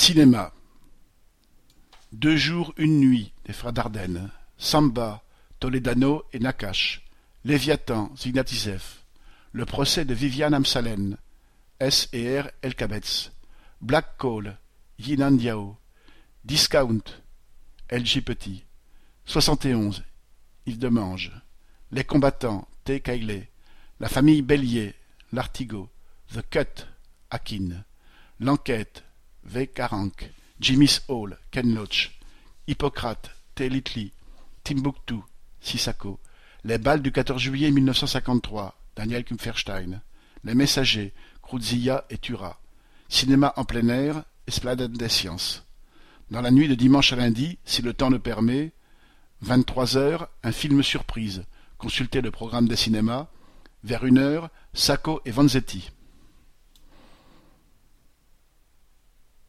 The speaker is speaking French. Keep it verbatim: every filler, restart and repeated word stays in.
Cinéma. Deux jours, une nuit des frères Dardenne. Samba, Toledano et Nakache. Léviathan, Zignatisev. Le procès de Viviane Amsalen. S et R Elkabetz. Black Call, Yinan Diao. Discount, L J Petit. soixante et onze, Yves Demange. Les combattants, T. Kailé. La famille Bélier, L'Artigot. The Cut, Akin. L'enquête, V. Caranque. Jimmy's Hall, Ken Loach. Hippocrate, T. Litli. Timbuktu, Sissako. Les balles du quatorze juillet mille neuf cent cinquante-trois, Daniel Kupferstein. Les messagers, Kruzia et Turat. Cinéma en plein air, Esplanade des Sciences. Dans la nuit de dimanche à lundi, si le temps le permet, vingt-trois heures, un film surprise. Consultez le programme des cinémas. Vers une heure, Sacco et Vanzetti.